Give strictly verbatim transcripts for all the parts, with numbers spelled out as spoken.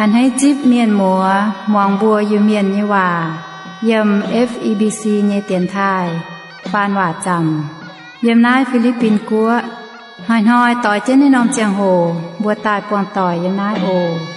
หันให้จิบเมียนหมัวมองบัวอยู่เมียนยี่ว่าเยี่ยม เอฟ อี บี ซี เนเตียนไทยปานว่าจำเยี่ยมนายฟิลิปปินกัวหอยน้อยต่อยเจ้นในนอมเจียงโหบัวตายปวงต่อยเยี่ยมนายโอ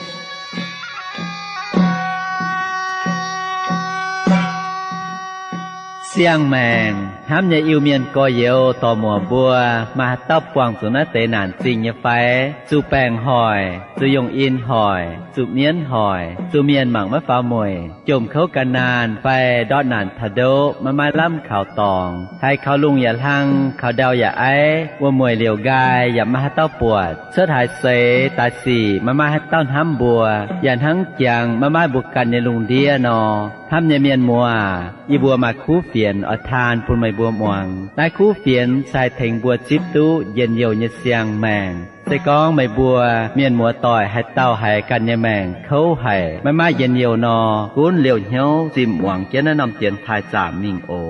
เสียงแมงห้ามอย่าอิวเมียนก็เยวต่อหมัวบัวมาตับกวางสุนัขเตนานสิงยาไฟสูแปงหอยสูยงอินหอยสูเมียนหอยสูเมียนหมังมะฟ้ามวยจมเขากันนานไปดอดนานทะโดมามาล่ำข่าวตองให้เขาลุงอย่าทั้งเขาเดาอย่าไอว่ามวยเหลียวกายอย่ามาให้เต้าปวดเสื้อถ่ายเสตาสีมามาให้เต้าห้ำบัวอย่าทั้งจังมามาบุกกันในลุงเดียนอห้ามอย่าเมียนมัวอีบัวมาคู่เฟียนอทานพูนไม่บัวมวงนายคู่เฟียนชายเถงบัวจิบตู้เย็นเยียวเยเสียงแมงใส่กองไม่บัวเมียนมัวต่อยให้เต้าให้กันเยแมงเขาให้ไม่มาเย็นเยียวนอกุ้นเหลียวเหี้ยวจิมหวังเจนนำเตียนทายจามนิ่งโอ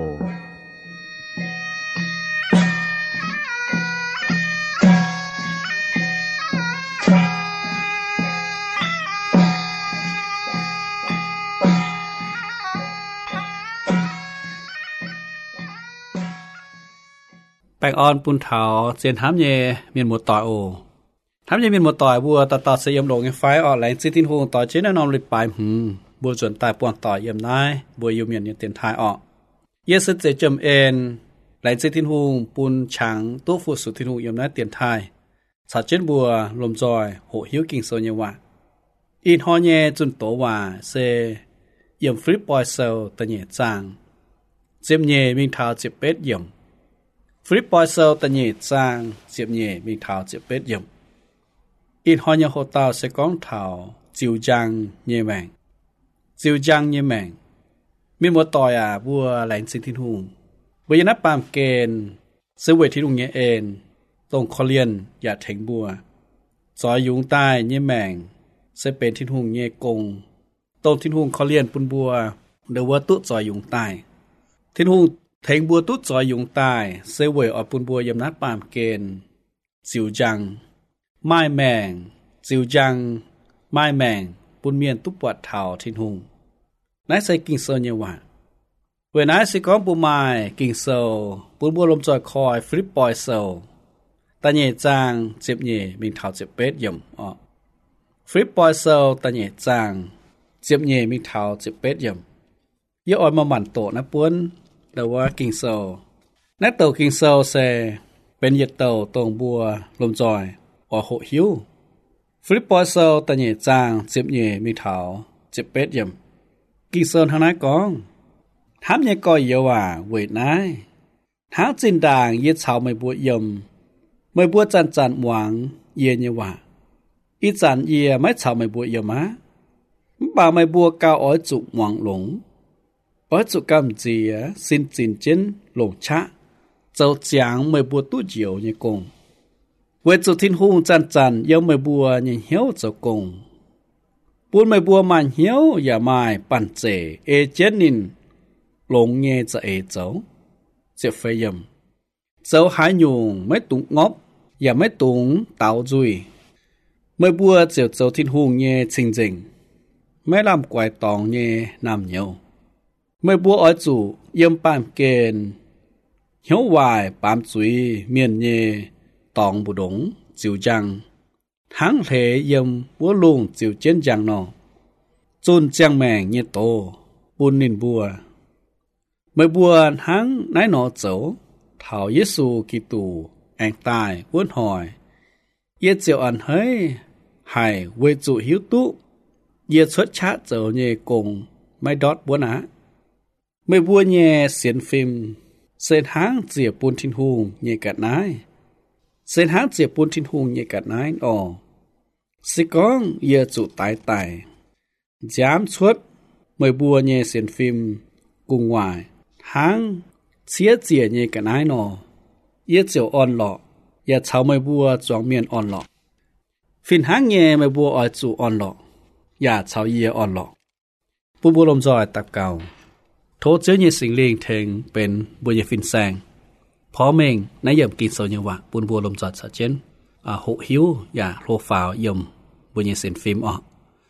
แปงออนปุนเถาเจียนถามเยเมียนหมดต่อยโอถามเยเมียนหมดต่อยบัวตัดตัดเสียมลงไฟออนแหลงซิทินหงต่อเจนนอมริบปลายหืมบัวส่วนตายปวนต่อยเยี่ยมนายบัวยูเมียนยังเตียนทายออกเยสเจจมเอ็นแหลงซิทินหงปุนฉังตู้ฟูสุทินหงเยี่ยมนายเตียนทายสาเจนบัวลมจอยโหหิวกิ่งโซเยวะอินฮอเยจุนโตว่าเซเยี่ยมฟริปปอยเซลตะเยจางเจียมเยมิงเท้าเจ็บเป็ดเยี่ยมฟริปปอยเซลตะเยจางเจียมเยมิงเท้าเจ็บเป็ดเยี่ยมอินฮอนยาโฮตาเซกองเท้าจิวจังเยแมงจิวจังเยแมงมีหมดต่อยอ่ะบัวแหลงสิงทินหุงบัวยนับปามเกณฑ์ซื้อเวทีลุงเยเอ็นตรงคอเลียนอย่าเถงบัวซอยยุงใต้เยแมงเซเป็นทินหุงเยกงตรงทินหุงคอเลียนปุนบัวเดวัตุซอยยุงใต้ทินหุงเถงบัวตุซอยยุงใต้เซเวออปุนบัวยำนับปามเกณฑ์จิวจังไม้แมงจิวจังไม้แมงปุนเมียนตุปวัดเถาทินหุงนายใส่กิ่งโซเยวะเวนายสิก้องปูไม้กิ่งโซปุนบัวลมจอยคอยฟริปปอยโซตาเยจางเจ็บเยมิงเถาเจ็บเป็ดยมอ๋อฟริปปอยโซตาเยจางเจ็บเยมิงเถาเจ็บเป็ดยมเยอะอ่อนมาหมั่นโตนะปุนแต่ว่ากิ่งโซนักเต่ากิ่งโซเซเป็นเหยียดเต่าตรงบัวลมจอยออโหหิวฟริปปอยโซตะเยจางเจ็บเยมีเถาเจ็บเป็ดยำกิ่งโซทางนั้นกองถามยังก่อยเยาว่าเวทนายทางจินด่างเย็ดเฉาไม่บัวยำไม่บัวจันจันหวังเย็นเยาว่าอีจันเยียไม่เฉาไม่บัวยำมาป่าไม่บัวกาวอ้อยจุกหวังหลงอ้อยจุกกำเจียสินจินเจนหลงชะเจ้าจางไม่บัวตู้เจียวเนี่ยกงเวจุทินหุงจันจันยังไม่บัวยังเหี้ยวเจ้ากงปูนไม่บัวมันเหี้ยวอย่าไม้ปั่นเจเอเจนินหลงเงจะเอเจ้าเจ็บไฟยำเจ้าหายยุงไม่ตุงงบอย่าไม่ตุงเต่าจุยไม่บัวเจียวเจ้าทินหุงเงจริงจริงไม่ลำกวายตองเงนำเหนียวไม่บัวอ้อยจูเยี่ยมปามเกณฑ์เหี้ยววายปามจุยเมียนเงตองบุดงจิวจังทั้งเหยยมบัวลุงจิวเจนจังนอจุนจังแมงเยโตปุนนินบัวเมื่อบัวทั้งนายหนอเจ้าเถาเยซูกิตูแองตายวนหอยเยเจียวอันเฮยหายเวจุหิวตุเยชดชะเจ้าเยกงไม่ดอดบัวนะเมื่อบัวเยเสียนฟิมเส้นหางเจียปูนทินหุงเยกัดนายเส้นหางเจียปูนทินหุงเยกัดนายอ๋อสิกองเยจุตายตายจามชดเมื่อบัวเยเสียนฟิมกุงวายหางเสียเจียเยกัดนายนอเยเจียวอ่อนหล่ออย่าเฉาเมื่อบัวจองเมียนอ่อนหล่อฟินหางเยเมื่อบัวอ่อยจุอ่อนหล่ออย่าเฉาเยอ่อนหล่อปูบัวลมจอยตับเก่าโทษเจ้าเยสิงเลงเทงเป็นบัวเยฟินแซงพร้อมเองนายเยี่ยมกินโซเยวะปุนบัวลมจอดสะเจนอ่าหกหิวอย่าโลฟาวเยี่ยมบัวเยเซนฟิล์มออก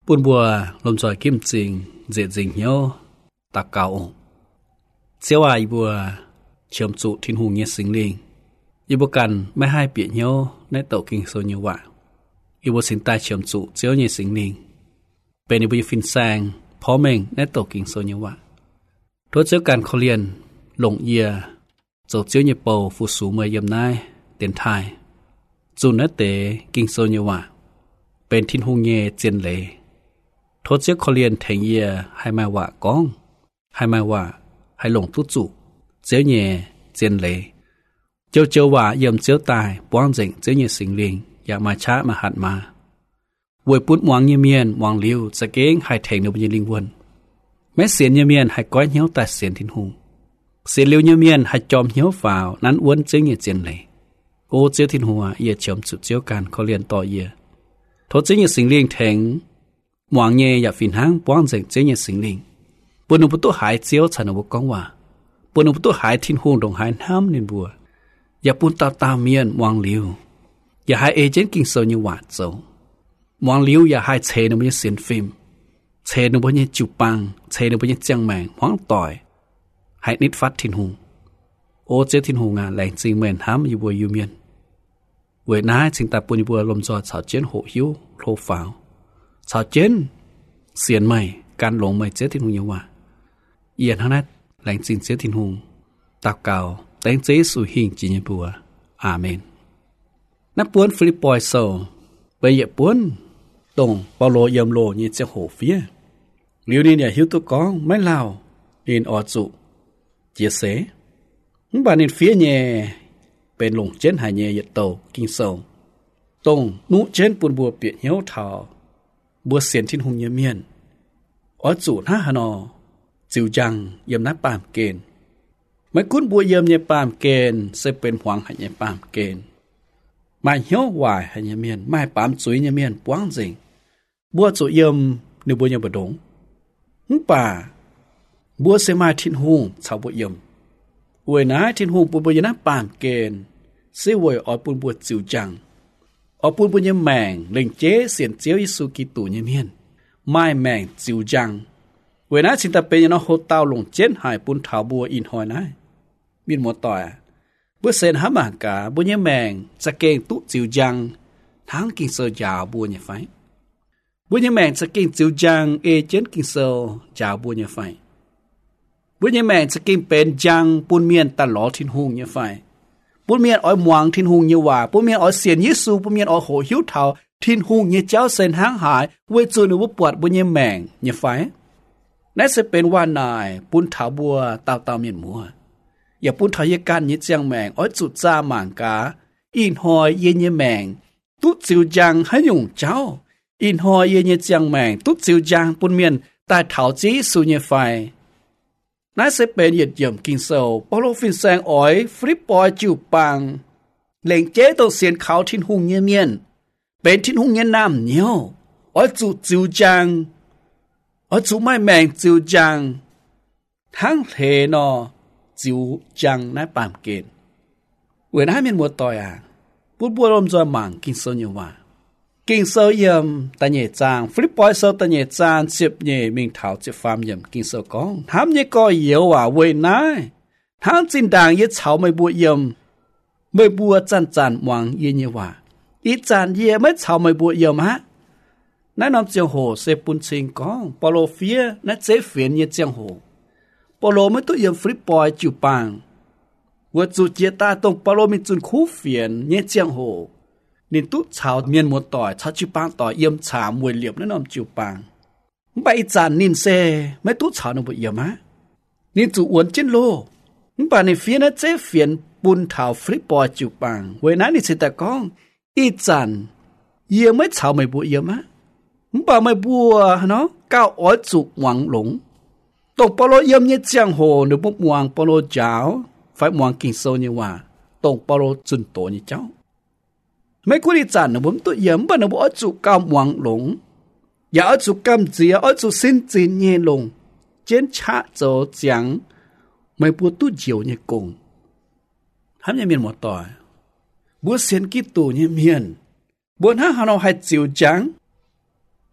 ปุ่นบัวลมจอยกิมจริงเจจริงเหียวตาเกาเสียวว่าอีบัวเชื่อมจุทิ้นหูเงียสิงลิงอีบัวกันไม่ให้เปียเหียวในโตกิงโซเนียวะอีบัวสินตายเชื่อมจุเจียวเงียสิงลิงเป็นอีบัวฟินแซงพร้อมเองในโตกิงโซเนียวะทั่วเจ้าการเขาเรียนหลงเยียโจเจียวเงียโปฟูสูเมยยำนายเตียนไทยจูนเตกิงโซเนียวะเป็นทิ้นหูเงียเจียนเลยทดเจ้าเขาเรียนแทงเยียให้มาว่ากองให้มาว่าให้หลงทุจุเจ้าเย่เจียนเลยเจ้าเจ้าว่าเยี่ยมเจ้าตายป้องเจงเจ้าเย่สิงลิงอยากมาช้ามาหัดมาเวยปุ่นวางเยี่ยมเมียนวางเลี้ยวสะเก้งให้แทงในบุญลิงวนแม้เสียนเยี่ยมเมียนให้ก้อยเหี้ยวแต่เสียนทิ้นหูเสียนเลี้ยวเยี่ยมเมียนให้จอมเหี้ยวฝ่าวนั้นอ้วนเจ้าเย่เจียนเลยโอ้เจ้าทิ้นหัวเยี่ยเฉียมสุดเจ้าการเขาเรียนต่อเยี่ยทดเจ้าเย่สิงลิงแทงหวังเย่อย่าฟินหางป้องเจงเจียเย่สิงลิงปนุปุตุหายเจียวฉันบุกองว่าปนุปุตุหายทิ้นหูดงหายน้ำนินบัวอย่าปุ่นตาตาเมียนวางเลี้ยวอย่าให้เอเจนต์กิงโซนิวาโจวางเลี้ยวอย่าให้เชนบุญเสียนฟิล์มเชนบุญจูปังเชนบุญเจียงแมงห้องต่อยให้นิดฟัดทิ้นหูโอเจทิ้นหูงานแหลงจริงเหมือนห้ามอยู่บัวยูเมียนเวน้าจึงแต่ปุ่นบัวลมจอดสาวเจนโหหิวโคลฟาวสาวเจนเสียนใหม่การหลงใหม่เจทิ้นหูเยาว่าเอียนทั้งนั้นแหลงจริงเจทิ้นหูตาเก่าแต่งเจสุหิงจิญบัวอาเมนนับปวนฟิลิปปอยโซไปเหยียบปวนตรงเปาโลยมโลเนี่ยจะโหเฟียเลี้ยวนี่เนี่ยหิวตัวกองไม่เล่าเอ็นออจุเจียเสบานเอ็นเฟียเนี่ยเป็นหลงเจนหายเนี่ยเหยียดโตกิงโซตรงนุเจนปุ่นบัวเปียเหี้ยวเท้าบัวเสียนทิ้นหงเยเมียนออจุหน้าฮานอจิวจังเยี่ยมนักปามเกณฑ์ไม่คุ้นบัวเยี่ยมเนี่ยปามเกณฑ์เสเป็นหวังให้เนี่ยปามเกณฑ์ไม่เหี้ยววายให้เนี่ยเมียนไม่ปามจุยเนี่ยเมียนป้วงจริงบัวจุเยี่ยมในบัวยังบดงหึป่าบัวเสมาทิ้นหงชาวบัวเยี่ยมอวยนะทิ้นหงปุ่นบัวยันนักปามเกณฑ์เสวยออปุ่นบัวจิวจังออปุ่นบัวยังแมงเล่งเจ๊เสียนเจียวยิสุกิตูเนี่ยเมียนไม่แมงจิวจังเวลาสินตาเป็นยนโฮเต้าลงเจนหายปุ่นเถาบัวอินหอยนะบินหมดต่อยบัวเซนหามากาบัวเนี่ยแมงจะเก่งตุจิวจังทั้งกินเซยาวบัวเนี่ยไฟบัวเนี่ยแมงจะเก่งจิวจังเอเจนกินเซยาวบัวเนี่ยไฟบัวเนี่ยแมงจะเก่งเป็นจังปุ่นเมียนตลอดทิ้นหงเนี่ยไฟปุ่นเมียนอ้อยมวงทิ้นหงเนี่ยว่าปุ่นเมียนอ้อยเสียนยิสูปุ่นเมียนอ้อยโหหิวเถาทิ้นหงเนี่ยเจ้าเซนหางหายเวจูนวัวปวดบัวเนี่ยแมงเนี่ยไฟนั่นจะเป็นว่านายปุ้นถาบัวตาวตาวเมียนมัวอย่าปุ้นทายการยิเจียงแมงอ้อยจุดจ้าหมางกาอินหอยเย็นเยแมงตุ๊ดจิวจังให้หยงเจ้าอินหอยเย็นเยเจียงแมงตุ๊ดจิวจังปุ้นเมียนตายเถาจีสูเยไฟนั่นจะเป็นเหยียดเยี่ยมกินโซปอโลฟินแซงอ้อยฟริปปอยจิวปังเหล่งเจ๊ต้องเสียนเขาทิ้นหุงเยเมียนเป็นทิ้นหุงเยน้ำเหนียวอ้อยจุดจิวจังออจูไม่แมงจิวจังทั้งเทนอจิวจังนายปามเกณฑ์เวลาให้มันมัวต่อยอ่ะพูดบัวลมจอยหมังกินโซเนียว่ากินโซเยี่ยมตาเนจางฟลิปปอยโซตาเนจางเจ็บเย่มิงเท้าเจ็บฟามเยี่ยมกินโซกองทำเย่ก็เยี่ยวว่าเวนายทั้งจินด่างเย่เฉาไม่บัวเยี่ยมไม่บัวจันจันหวังเยี่ยเยี่ยว่าอีจันเย่ไม่เฉาไม่บัวเยี่ยมฮะนั่นน้ำเจียงโหเซปุนชิงกองปอโลเฟียนั่นเจเฟียนเยเจียงโหปอโลไม่ต้องยังฟริปปอยจิวปังว่าจุดเจตาตรงปอโลมีจุนคู่เฟียนเยเจียงโหนิตุชาวเมียนหมดต่อยชาวจิวปังต่อเยี่ยมฉามวยเหลียบนั่นน้ำจิวปังใบจานนินเซไม่ตุชาวน้ำบุเยี่ยมะนิจุอวนจินโลป่านในเฟียนั่นเจเฟียนปุนเท้าฟริปปอยจิวปังเวนั้นนี่เสตกองอีจันเยี่ยมไม่ชาวไม่บุเยี่ยมะป่าไม่บัวเนาะก้าวอ้อยจุกหวังหลงตกปโลเยี่ยมเนี่ยเจียงโหหรือพวกหวังปโลเจ้าไฟหวังกินโซเนี่ยว่าตกปโลจุนโตนี่เจ้าไม่กุลีจันนะผมตัวเยี่ยมบ้านนะผมอ้อยจุกก้าวหวังหลงอย่าอ้อยจุกกำเจียอ้อยจุกสิ้นจีนเนี่ยลงเจนชะโจเจียงไม่ปวดตู้เจียวเนี่ยกงทำยังเมียนหมดต่อบัวเสียนกิตูเนี่ยเมียนบัวหน้าฮานอให้จิวจังต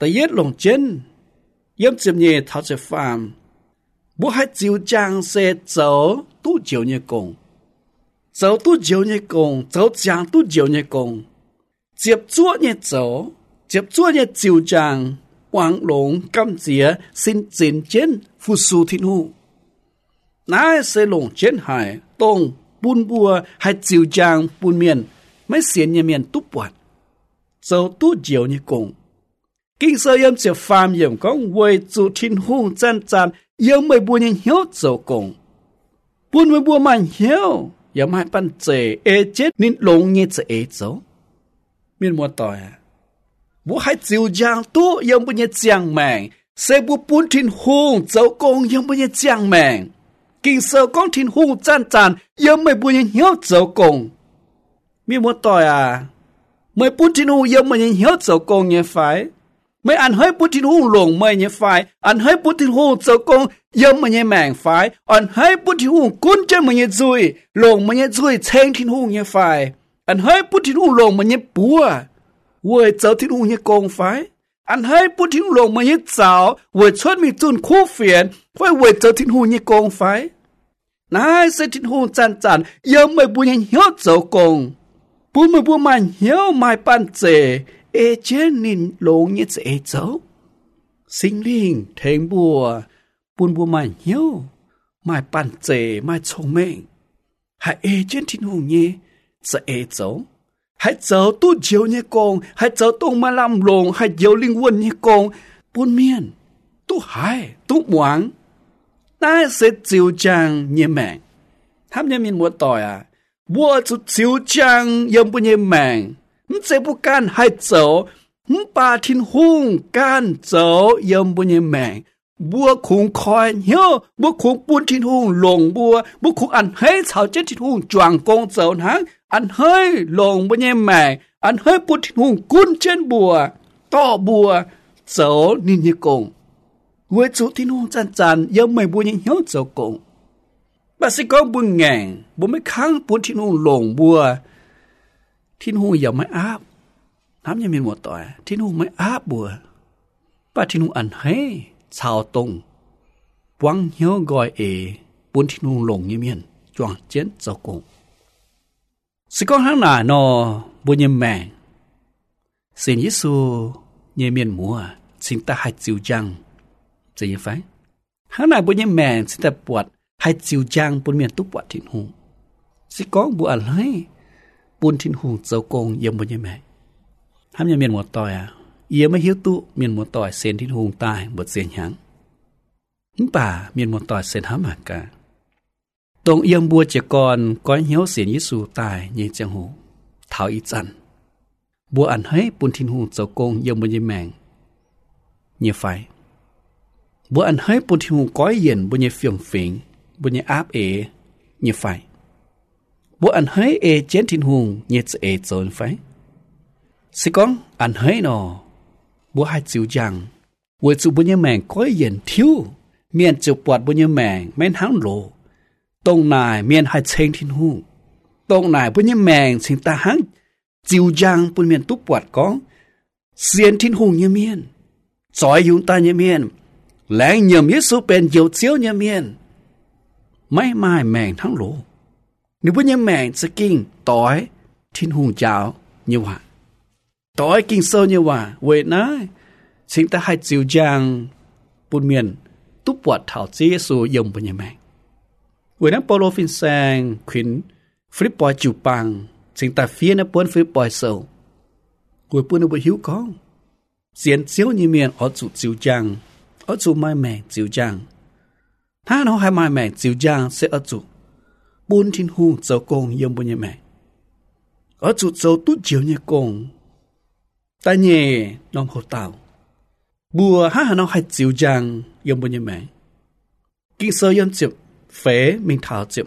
แต่เย็ดลงเจนเยี่ยมเจียมเย่เท่าจะฟาร์มบ่ให้จิวจางเสเจ้าตู้เจียวเย่กงเจ้าตู้เจียวเย่กงเจ้าจางตู้เจียวเย่กงเจ็บจั่วเย่เจ้าเจ็บจั่วเย่จิวจางหวังหลงกำเจียสินจินเจนฟูสูทินูนายเสลงเจนหายตรงปุนบัวให้จิวจางปุนเมียนไม่เสียนเยเมียนตุปวัดเจ้าตู้เจียวเย่กงkinh sơ yếm chỉ phàm yếm con với chủ thiên hùng chân chân yếm mới buồn những hiếu dấu cùng buồn mới buồn mà hiếu yếm hai bàn chế ê chết nên lông như chế ê dấu miền mua tỏi à bố hai chiều giang tu yếm buồn như giang mèng sẽ buồn buồn thiên hùng dấu cùng yếm buồn như giang mèng kinh sơ con thiên hùng chân chân yếm mới buồn những hiếu dấu cùng miền mua tỏi à mới buồn thiên hùng yếm mới những hiếu dấu cùng như phải mấy anh hơi bút thiên hùng lồng mấy như phải anh hơi bút thiên hùng dấu công yếm mấy như mảng phải anh hơi bút thiên hùng cuốn chân mấy như dùi lồng mấy như dùi chênh thiên hùng như phải anh hơi bút thiên hùng lồng mấy như bùa với dấu thiên hùng như công phải anh hơi bút thiên hùng lồng mấy như giáo với chốt mi chun khu phiền với với dấu thiên hùng như công phải nãy sẽ thiên hùng chăn chăn yếm mấy bút như hiếu dấu công bút mấy bút mà hiếu mai pan chế ê trên nín lông như thế cháu sinh linh thèm bùa buồn bùa mà hiếu mai bàn chế mai thông minh hãy ê trên thiên hùng như thế cháu hãy cháu tu chiếu như con hãy cháu tông mà làm lông hãy chiếu linh quân như con buồn miền tu hải tu muang ta sẽ chiếu trang như mẹ tham gia miền muôn tỏi à bùa chú chiếu trang yếm bùa như mẹ sẽ bu can hai dấu ba thiên hùng can dấu yếm bùa như mẹ bùa khung khoi nhớ bùa khung buôn thiên hùng lồng bùa bùa khung ăn hơi chảo chết thiên hùng choàng công dấu háng ăn hơi lồng bùa như mẹ ăn hơi buôn thiên hùng cún trên bùa to bùa dấu nín như công với chú thiên hùng chăn chăn yếm mày bùa như hiếu dấu công bà sẽ có bùa ngàn bùa mấy kháng buôn thiên hùng lồng bùa thiên hùng giờ mới áp thám như miền một tỏi thiên hùng mới áp bùa bà thiên hùng ăn hay chào tông quăng hiếu gọi ế bốn thiên hùng lồng như miền choàng chén dầu cùng sẽ có tháng nào nó bùa như mẹ xin Giêsu như miền mùa xin ta hai chiều trăng gì như phải tháng nào bùa như mẹ xin ta bọt hai chiều trăng bốn miền túc bọt thiên hùng sẽ có bùa ăn hay buôn thiên hùng dấu công yếm bùa như mẹ hám nhà miền một tỏi à yếm mới hiếu tụ miền một tỏi sen thiên hùng tài bật sen nháng những bà miền một tỏi sen hám hạt cả tông yếm bùa trẻ con có hiếu sen Giêsu tài như chẳng hồ thảo ít dần bùa ăn hết buôn thiên hùng dấu công yếm bùa như mẹ như phải bùa ăn hết buôn thiên hùng có yên bùa như phiền phiền bùa như áp ế như phải bố ăn hơi ê chén thiên hùng nhiệt sẽ ê trốn phải sẽ con ăn hơi nọ bố hai chiều rằng với chú bố như mèng có yên thiếu miền chụp bọt bố như mèng men háng lộ tông này miền hai chén thiên hùng tông này bố như mèng xin ta háng chiều rằng bố miền túc bọt có xiên thiên hùng như miền giỏi dùng ta như miền lẽ nhầm yết số bền dầu chiếu như miền mấy mai mèng háng lộ nếu bây giờ mẹ sẽ kinh tỏi thiên hùng cháo như vậy tỏi kinh sâu như vậy vậy nói chính ta hai chiều giang buôn miền túc bọt thảo chế số dùng bây giờ mẹ vậy nói Paulo phiên sang khuyến Philippi chịu bằng chính ta phía nó buôn Philippi sâu vậy buôn nó bị hiếu con diễn chiếu như miền ở chủ chiều giang ở chủ mai mẹ chiều giang他nó hai mai mẹ chiều giang sẽ ở chủ buôn thiên hùng dấu công yếm bùa như mẹ ở chủ dấu tút chiều như công ta nhẹ nông hồ tàu bùa hát hà nó hay chiều giang yếm bùa như mẹ kinh sơ yếm chụp phế mình thảo chụp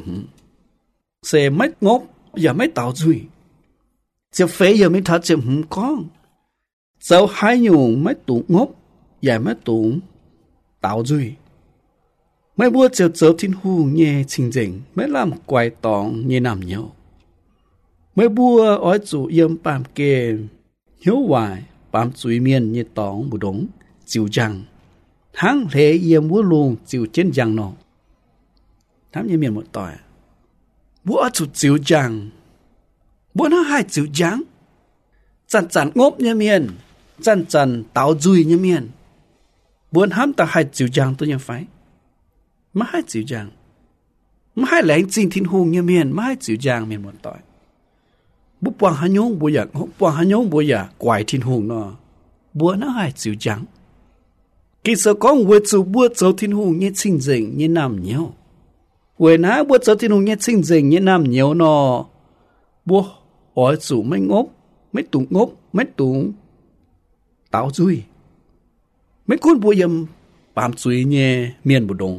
xe mất ngốc giờ mấy tàu duy chụp phế giờ mình thảo chụp con dấu hai nhung mấy tủ ngốc giờ mấy tủ tàu duy mấy bữa chiều chiều thiên hùng nhẹ清净mấy làm quay tòng như nằm nhau mấy bữa ở chủ yếm bàm kê hiếu hoài bám chuối miên như tóng bù đống chịu chăng hang lệ yếm búa luồng chịu trên chăng nó thám như miền một tỏi búa chụt chịu chăng búa nó hai chịu chăng chăn chăn ngốp như miền chăn chăn táo dùi như miền búa hám ta hai chịu chăng tôi như phải mà hai chịu chăng mà hai lạnh chinh thiên hùng như miền mà hai chịu chăng miền một tỏi búa quang hà nhung búa giặc quang hà nhung búa giặc quải thiên hùng nó búa nó hai chịu chăng kỳ sở con quê chủ búa châu thiên hùng như chinh dình như nam nhiều quê ná búa châu thiên hùng như chinh dình như nam nhiều nó búa ở chủ mấy ngốc mấy tụng ngốc mấy tụng táo duy mấy con búa yếm bám chuối như miền bù đông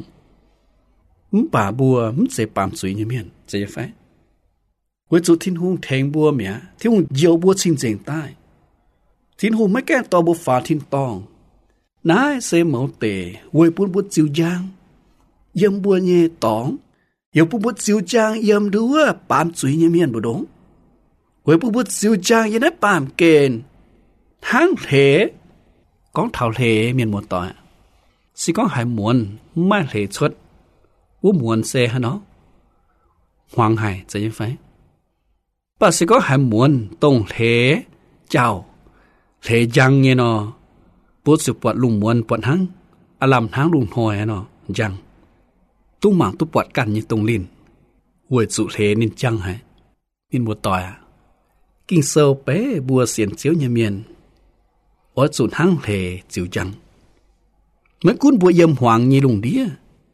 bà bùa mắm sẽ bám chuối như miền sẽ phải quê chủ thiên hùng thèn bùa mía thiên hùng nhiều búa chinh dình tai thiên hùng mấy cái to búa phá thiên tòng nãy sẽ mẫu tệ quê bún bút chiêu giang yếm bùa nhẹ tỏng yếm bún bút chiêu giang yếm đứa bám chuối như miền bù đông quê bún bút chiêu giang yếm nếp bám kền tháng thế con thảo thế miền một tỏi chỉ có hải muôn mai thế xuất u muôn xe hả nó hoàng hải sẽ như phải bà chỉ có hải muôn tông thế chào thế giang như nó bố sự bọt lùng muôn bọt hăng à làm tháng lùng hồi nó giang tung mảng tu bọtกันnhư tông linh quê chủ thế nên chăng hả miền một tỏi à kinh sâu bé bùa xiển chiếu nhà miền ở chủ hăng thế chiếu chăng mấy cuốn bùa yếm hoàng như lùng đĩa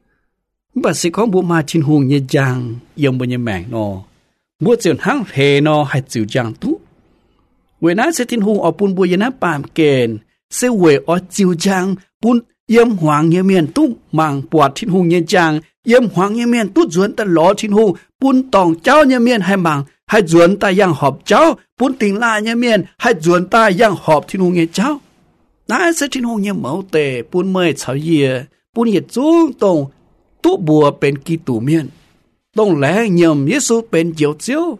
bà sẽ có bùa ma chín hùng như giang yếm bùa như mảng nó bùa chiếu hăng thế nó hay chiếu chăng tú quê ná sẽ thiên hùng ở bùn bùa như ná bàm kền sẽ quê ở chiếu chăng bùn yếm hoàng như miền tú mảng bọt thiên hùng như giang yếm hoàng như miền tú duẩn ta ló thiên hùng bùn tòng cháu như miền hay mảng hay duẩn ta yang họp cháu bùn tình la như miền hay duẩn ta yang họp thiên hùng như cháu nãy sẽ thiên hùng như mẫu tề bùn mời cháu yê bùn yết trung tông tú bùa bên kỳ tù miền tông lẽ nhầm Giê-xu bên diệu chiếu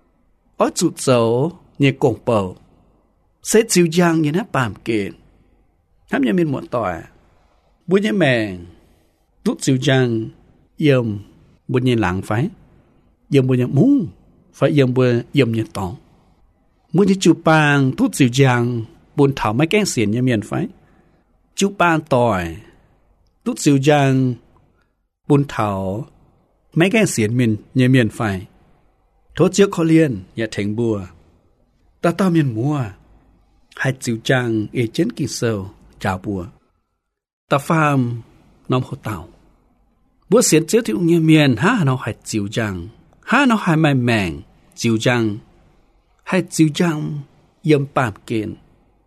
ở chủ dấu như cổng bầu sẽ chiếu giang như nắp bàm kền hám như miền một tỏi bùn như mèng tú chiếu giang yếm bùn như lãng phái yếm bùn như mung phải yếm bùn yếm như tòng bùn như chú bang tú chiếu giang bùn thảo mấy cái xiển như miền phái chú bang tỏi tú chiếu giang bùn thảo mấy cái xiển miền như miền phái thốt chiếc khó liên nhà thành bùa ta tao miền mua hai chiếu giang ê chén kinh sâu chào bùa ta phàm nóm hồ tàu bùa xiển chiếu thì như miền há nó hai chiếu giang há nó hai mai mèng chiếu giang hai chiếu giang yếm bám kền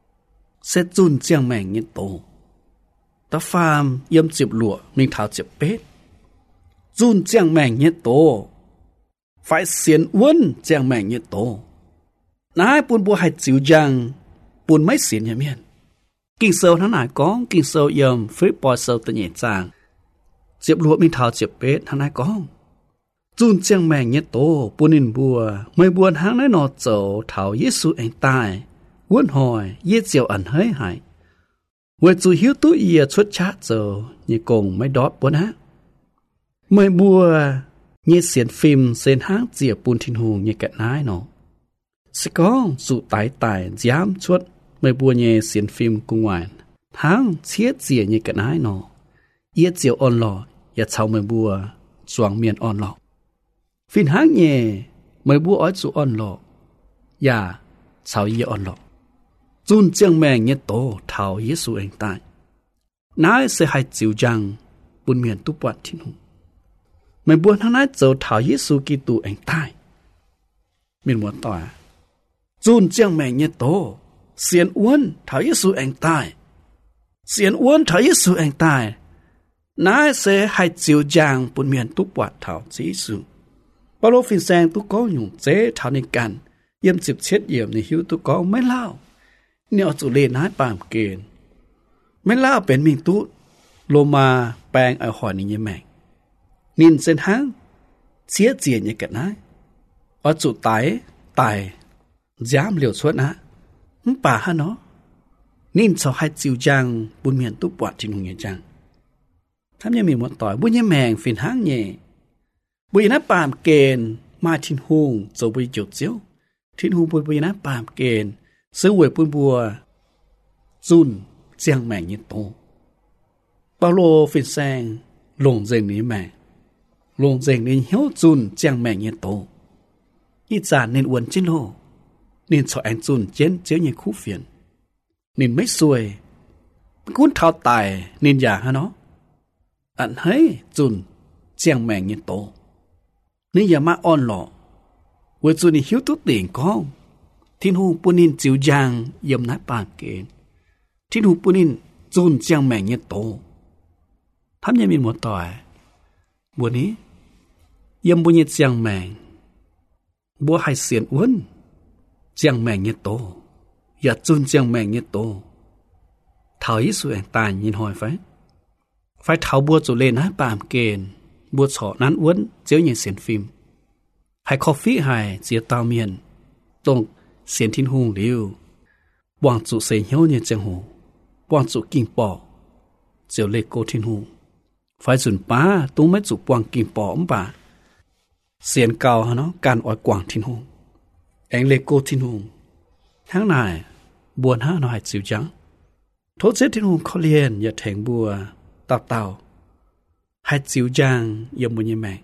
sẽ chun chiang mèng như tổ ta phàm yếm chụp lụa mình thảo chụp bết chun chiang mèng như tổ phải xiên uốn chiang mèng như tổ nãy bùn bùa hai chiếu giang bùn mấy xiên như miền kinh sâu nó nãy có kinh sâu yếm phế bò sâu tự nhẹ chàng chụp lụa mình thảo chụp bết nó nãy có chun chiang mèng như tổ bùn in bùa mấy buồn hang nãy nọ chậu thảo Giê-xu anh tai quân hỏi yết diệu ẩn hơi hại quê chú hiếu tú yê xuất chát giờ như cùng mấy đót bốn hát mấy bùa như xiên phim xên hát dìa bùn thiên hùng như cạnh nái nó sẽ có dụ tái tài giám chuốt mấy bùa như xiên phim cung ngoài tháng chiết dìa như cạnh nái nó yết diệu ôn lọ yết sau mấy bùa choàng miền ôn lọ phim hát nhẹ mấy bùa ói dụ ôn lọ ya sau yê ôn lọ chun chiang mèng như tổ thảo Giê-xu anh tai nãy sẽ hai chiếu giang bùn miền tu bọt thiên hùng mấy buồn hắn nãy dấu thảo Giê-xu Kitô anh tai miền một tòa chun chiang mèng như tổ xiên uốn thảo Giê-xu anh tai xiên uốn thảo Giê-xu anh tai nãy sẽ hai chiếu giang bùn miền tu bọt thảo Giê-xu bao lâu phiên sang tu có nhung chế thảo nên can yếm chụp chết yếm thì hiếu tu có mấy lao nếu chủ lên hái bám kền mấy laoเป็นมิงตุโลมาแปลงเอาหอยนี่ยังแมงนินเส้นหางเสียเจียนยังกันนะเอาจุดตายตายย้ำเหลียวชวดนะมันป่าฮะเนาะ nín cho hai chiu giang buôn miền túc bọt trên hùng nhẹ giang thắm nhẹ miền một tỏi buôn nhẹ mèng phiền háng nhẹ buôn nhẹ pàm kền mai thiên hùng dầu buôn chuột chiếu thiên hùng buôn buôn nhẹ pàm kền sứ quệ buôn bùa run giang mèng nhẹ tổ bao lô phiền sang lồng dền ní mèng lồng dền ní hiếu run giang mèng nhẹ tổ ít già nên uốn trên lô nên cho anh run chén chiếu nhẹ khú phiền nên mấy xuôi cuốn thao tài nên giả hả nó anh thấy run giang mèng nhẹ tổ nên giả mà on lọ với run ní hiếu tốt tiền con thiên hùng buôn nên chiếu giang yếm nát bàn kền thiên hùng buôn nên run giang mèng nhẹ tổ thắm nhẹ mình một tỏi buồn ý yếm buôn nhẹ giang mèng bố hai xiên uốn giang mèng nhẹ tổ ya run giang mèng nhẹ tổ thảo ý sự anh tài nhìn hỏi phải phải thảo bùa chủ lên hái bàm kền bùa sọ nán uốn chiếu nhìn xiên phim hay coffee hay chia tao miền tông xiên thiên hùng liu quang chủ xây hiếu như giang hồ quang chủ kinh bỏ chiếu lê cô thiên hùng phải dùn bá tú mấy chủ quang kinh bỏ ông bà xiên cao hả nó can ỏi quang thiên hùng anh lê cô thiên hùng tháng này buồn hả nó hay chịu trắng thốt chết thiên hùng khó liền và thành bùa tao tao hay chịu trắng yếm bùa như mẹ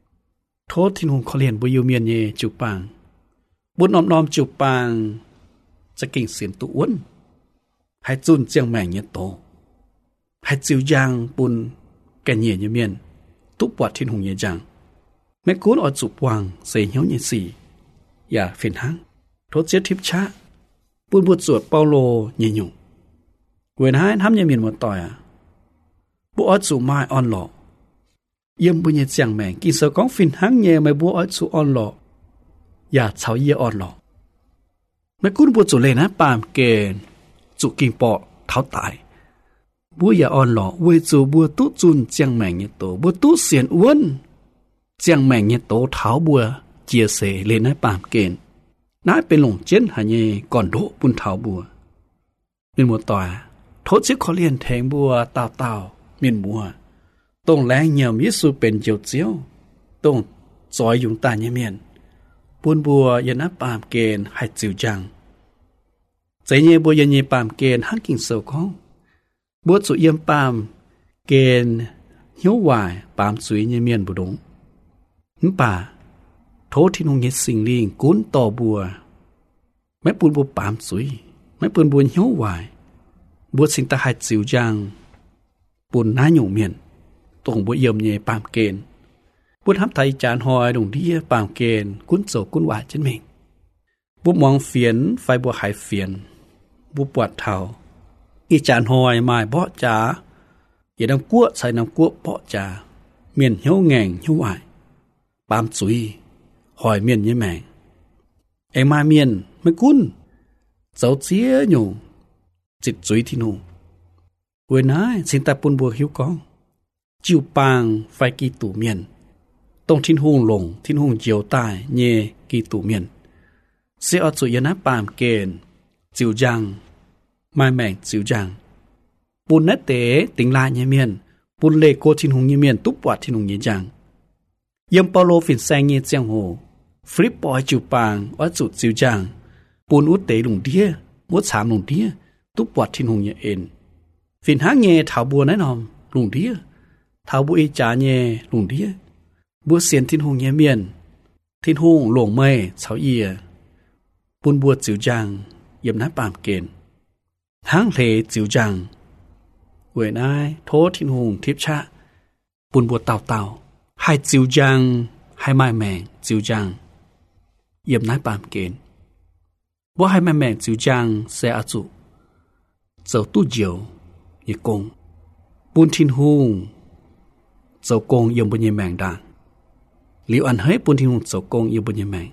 thốt thiên hùng khó liền bùa yêu miền nhẹ chụp bàng buồn nòm nòm chụp bàngจะกิ่งเสียนตัวอ้วนให้จุนเจียงแมงเนี่ยโตให้จิวยางปุ่นแก่เหยียเนี่ยเมียนตุบปวดทิ้นหงเนี่ยจังแม่กูนอดจุบวางเสียเหี่ยวเนี่ยสี่อย่าเฟินหังทดเจ็ดทิพชะปุ่นบวชสวดเปาโลเนี่ยหยุ่งเวนให้ทำเนี่ยเมียนหมดต่อยอ่ะบัวอดจุไม้อ่อนหล่อเยี่ยมบุญเนี่ยเจียงแมงกินเสือกองฟินหังเนี่ยไม่บัวอดจุอ่อนหล่ออย่าเฉาเยี่ยอ่อนหล่อไม่คุ้นบัวจุเลยนะปามเกณฑ์จุกิงปอเท้าตายบัวอย่าอ่อนหล่อเวจูบัวตุ้จุนเจียงแมงเนี่ยโตบัวตุ้เสียนอ้วนเจียงแมงเนี่ยโตเท้าบัวเจียเสเลยนะปามเกณฑ์น้าเป็นหลงเจนหายเย่ก่อนโดบุญเท้าบัวเป็นบัวต่อยทศชิคอเลียนแทงบัวเต่าเต่าเมียนบัวตรงแรงเหยี่ยมยิสุเป็นเจียวเจียวตรงจอยยุงตาเนี่ยเมียนปุนบัวยันนับปามเกณฑ์ให้จิวจังใจเย่บัวยันเย่ปามเกณฑ์หันกิ่งเสาของบัวสุเยี่ยมปามเกณฑ์หิ้ววายปามสุยเย่เมียนบุดงหึป่าโทษที่นงเย็ดสิ่งลิงกุ้นต่อบัวไม่ปุนบัวปามสุยไม่ปุนบัวหิ้ววายบัวสิงตาให้จิวจังปุนน้าหยุ่งเมียนตรงบัวเยี่ยมเย่ปามเกณฑ์บุญทับไทยจานหอยดงที่ปามเกณฑ์กุ้นโศกกุ้นหวาดเช่นเมงบุมองเฟียนไฟบัวหายเฟียนบุปวดเท้าอีจานหอยหมายเบาะจ๋าอย่าน้ำกั้วใส่น้ำกั้วเบาะจ๋าเมียนเหี้ยวแงงเหี้ยวหวายปามสุยหอยเมียนยี่แมงไอมาเมียนไม่กุ้นเจ้าเจี๊ยอยู่จิตสุยที่นูเวนายสินตาปุนบัวหิวกองจิวปางไฟกีตู่เมียนตรงทิ้นหงลงทิ้นหงเจียวใต้เย่กีตูเมียนเสียอจุยนะปามเกณฑ์จิวจังไม่แมงจิวจังปุนนัดเต๋ติงลายเยเมียนปุนเลโกทิ้นหงเยเมียนตุบวัดทิ้นหงเยจังเยี่ยมเปาโลฝิ่นแซงเยเจียงโหฟริปปอยจิวปางอจุจิวจังปุนอุดเต๋หลงเดียมุดสามหลงเดียตุบวัดทิ้นหงเยเอ็นฝิ่นหางเยถาวบัวแน่นอนหลงเดียถาวบัวอีจ่าเยหลงเดียบัวเสียนทิ้นหงเยเมียนทิ้นหงหลงเมยเฉาเอียปุนบัวจิวจังเยี่ยมน้าปามเกณฑ์หางเลจิวจังเวนายโทษทิ้นหงทิพชะปุนบัวเต่าเต่าให้จิวจังให้ไม้แมงจิวจังเยี่ยมน้าปามเกณฑ์ว่าให้ไม้แมงจิวจังเสียอาจุเจ้าตู้เจียวยี่กงปุนทิ้นหงเจ้ากงเยี่ยมบุญยี่แมงด่างliu ăn hết buôn thiên hùng sầu công yêu buôn nhà mẹ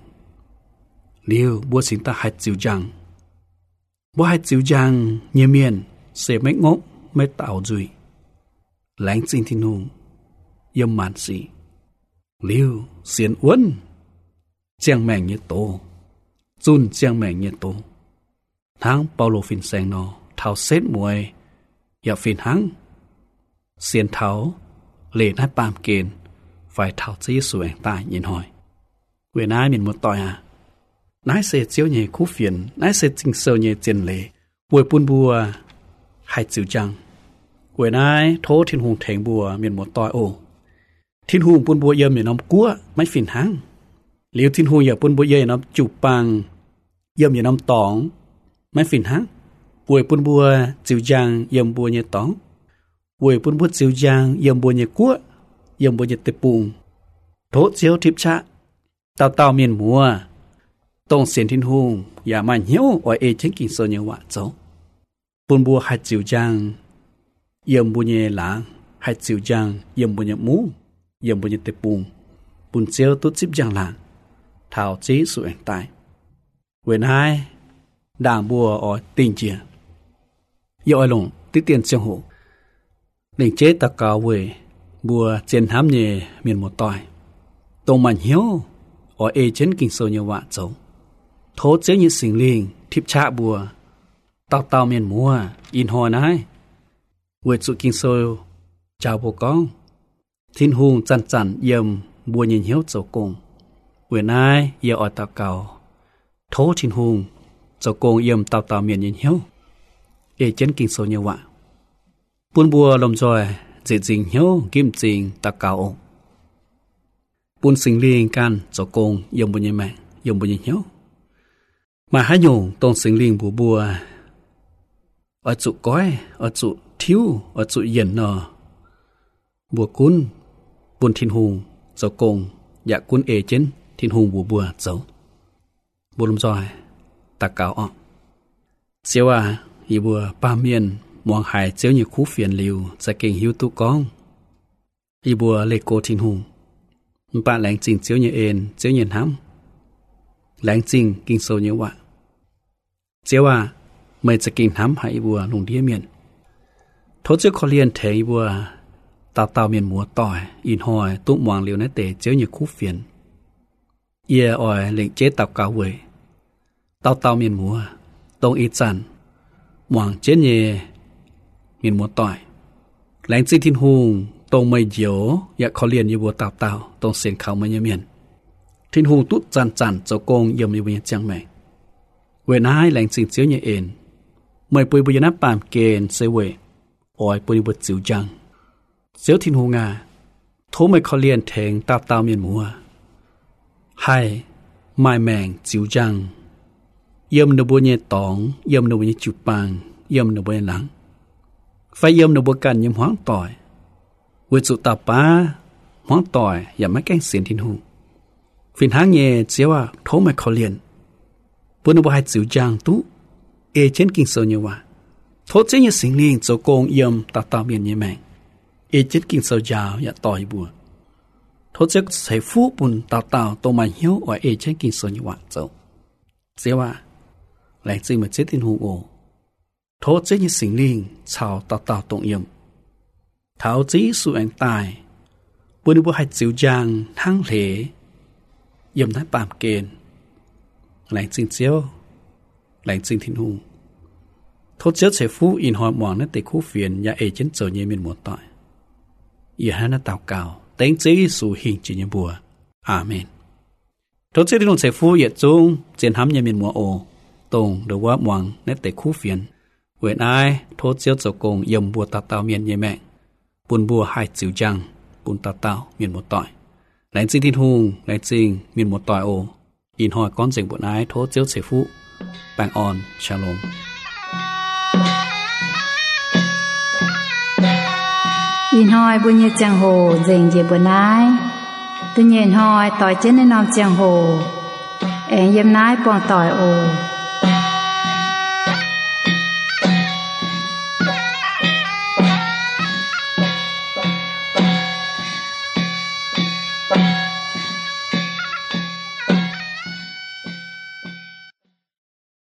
liu bua sinh ta hạt chiu giang bua hạt chiu giang nhẹ miền sẽ mấy ngốc mấy tạo duy lãnh sinh thiên hùng yêu mạn sĩ liu xiên uốn chiang mèng như tổ chun chiang mèng như tổ tháng Paulo phìn sang nó thảo xếp muộiอย่าphiền hắn xiên thảo lệ nát bám kền phải thảo chí sủi tai nhìn hỏi quê nái mình một tỏi à nái sẽ chiếu nhẹ cú phiền nái sẽ chỉnh sâu nhẹ tiền lệ quê buôn bùa hay chịu chăng quê nái thố thiên hùng thèn bùa mình một tỏi ồ thiên hùng buôn bùa yếm mình nắm cua mấy phiền hắn liều thiên hùng giờ buôn bùa yếm nắm chụp bằng yếm mình nắm tỏng mấy phiền hắn quê buôn bùa chịu chăng yếm bùa nhẹ tỏng quê buôn bùa chịu chăng yếm bùa nhẹ cua yếm bùa nhẹ tê bùng thố chiếu thiếp cha tao tao miền mùa tông xiên thiên hùngอย่ามาเหี่ยวอ้อยเอเชิงกินโซเนวะโจปุ่นบัวให้จิวจังเยี่ยมบุญเยหลางให้จิวจังเยี่ยมบุญเยหมูเยี่ยมบุญเยเตปุงปุ่นเจียวตุ๊ดจิบจังหลางเท้าจีสุเองตายเวนไฮด่างบัวอ้อยติงเจียย่อยลงติเตียนเจียงหูหลิงเจตะกาวเวบัวเจนห้ำเยเมียนหมดต่อยตรงมันเหี่ยวở ê chén kinh sâu như vạ giống thố chế như sinh linh thiếp chạ bùa tao tao miền mùa in hoa nái quê trụ kinh sâu chào bố con thiên hùng chăn chăn yếm bùa nhìn hiếu dấu cùng quê nái yê ở tao cầu thố thiên hùng dấu cùng yếm tao tao miền nhìn hiếu ê chén kinh sâu như vạ buôn bùa lồng rồi dễ dình hiếu kim dình tao cầu buôn sinh liên can cho con dùng bùn nhẹ mẹ dùng bùn nhẹ hiếu mà hai nhung tôn sinh liên bùa bùa ở chỗ cõi ở chỗ thiếu ở chỗ yên nọ bùa cún buôn thiên hùng cho con dạ cún ê chén thiên hùng bùa bùa dấu buôn rồi ta cáo ọ chiếu à y bùa ba miền mong hải chiếu như khu phiền liều sẽ kinh hiếu tu con y bùa lê cô thiên hùng bạn lãng trình chiếu như ên chiếu nhìn hắm lãng trình kinh sâu như vậy chiếu à mày sẽ kinh hắm hãy bùa lùng đĩa miền thốt chiếu khó liên thế bùa tao tao miền múa tỏi in hồi tụng mhoàng liều nét tệ chiếu như khúc phiền ye ỏi lệnh chế tao cao quê tao tao miền múa tông ít dần mhoàng chế nhẹ miền múa tỏi lãng trình thiên hùng tông mây diếu ya khó liền như bùa tào tào tông xiên khảo mây như miền thiên hùng tút chăn chăn cho con yếm như miền chẳng mẹ về nái lãnh trình chiếu như ên mày bùi bùi nắp bàn kền xây về ỏi bùi bùi chiếu chẳng chiếu thiên hùng à thố mày khó liền thèn tào tào miền mùa hay mai mèng chiếu chẳng yếm nụ bùi nhẹ tỏng yếm nụ bùi nhẹ chụp bằng yếm nụ bùi lắng phải yếm nụ bùi cằn yếm hoang tỏi với sự tập ba món tỏi và mấy cái xiên thiên hùng phiền háng nhẹ chiếu à thố mày khó liền bữa nó hai chịu giang tú ê chén kinh sâu như vậy thố chế như sinh linh cho con yếm ta ta miền như mẹ ê chén kinh sâu giàu và tỏi bùa thố chế sẽ phú bùn tao tao tô mày hiếu ở ê chén kinh sâu như vậy cho chiếu à lại gì mà chế thiên hùng ồ thố chế như sinh linh chào tao tao tụng yếm thảo chí su anh tài buôn bùa hai chiếu giang thang lệ yếm thái bàm kền lãnh trình chiếu lãnh trình thiên hùng thốt chết sẽ phú in hỏi mòn nét tề khu phiền nhà ê chấn trở nhẹ miền một tỏi yếm hai nó tào cào đánh chí su hình chỉ như bùa amen thốt chết thiên hùng sẽ phú yết trung chiến hám nhà miền mùa ồ tông được quá mòn nét tề khu phiền quyền ai thốt chết cho cùng yếm bùa tào tào miền như mẹ buôn bùa hai chiếu chăng buôn tao tao miền một tỏi lãnh trình thiên hùng lãnh trình miền một tỏi ồ in hỏi con dành buồn ái thố chiếu chế phụ bang on shalom in hỏi buôn như chàng hồ dành về buồn ái tự nhiên hỏi tỏi trên nên nằm chàng hồ em yếm nái buông tỏi ồ